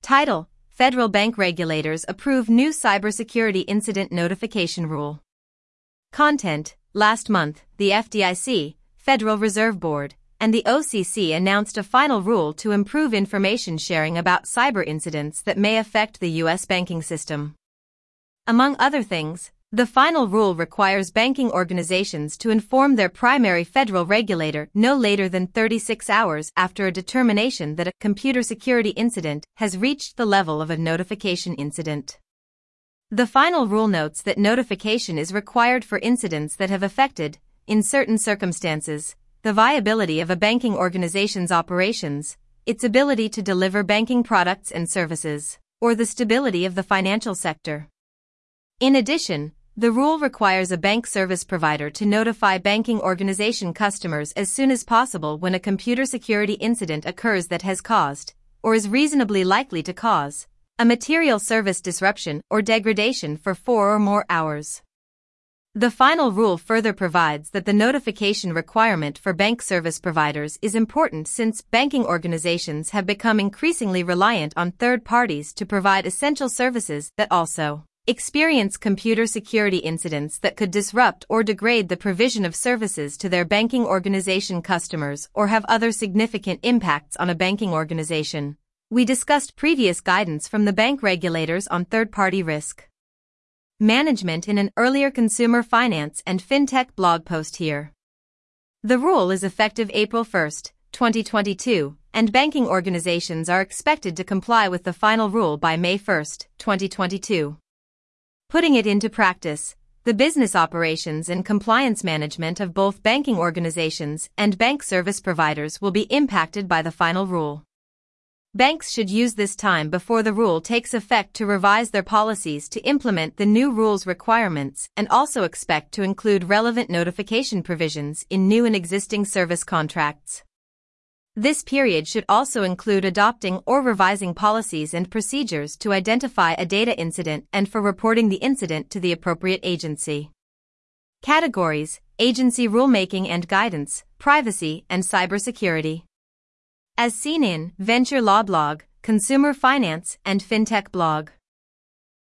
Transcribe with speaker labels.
Speaker 1: Title: Federal bank regulators approve new cybersecurity incident notification rule. Content: Last month, the FDIC, Federal Reserve Board, and the OCC announced a final rule to improve information sharing about cyber incidents that may affect the U.S. banking system. Among other things, the final rule requires banking organizations to inform their primary federal regulator no later than 36 hours after a determination that a computer security incident has reached the level of a notification incident. The final rule notes that notification is required for incidents that have affected, in certain circumstances, the viability of a banking organization's operations, its ability to deliver banking products and services, or the stability of the financial sector. In addition, the rule requires a bank service provider to notify banking organization customers as soon as possible when a computer security incident occurs that has caused, or is reasonably likely to cause, a material service disruption or degradation for 4 or more hours. The final rule further provides that the notification requirement for bank service providers is important since banking organizations have become increasingly reliant on third parties to provide essential services that also experience computer security incidents that could disrupt or degrade the provision of services to their banking organization customers or have other significant impacts on a banking organization. We discussed previous guidance from the bank regulators on third-party risk management in an earlier consumer finance and fintech blog post here. The rule is effective April 1, 2022, and banking organizations are expected to comply with the final rule by May 1, 2022. Putting it into practice, the business operations and compliance management of both banking organizations and bank service providers will be impacted by the final rule. Banks should use this time before the rule takes effect to revise their policies to implement the new rule's requirements and also expect to include relevant notification provisions in new and existing service contracts. This period should also include adopting or revising policies and procedures to identify a data incident and for reporting the incident to the appropriate agency. Categories: agency rulemaking and guidance, privacy and cybersecurity. As seen in Venture Law Blog, Consumer Finance and Fintech Blog.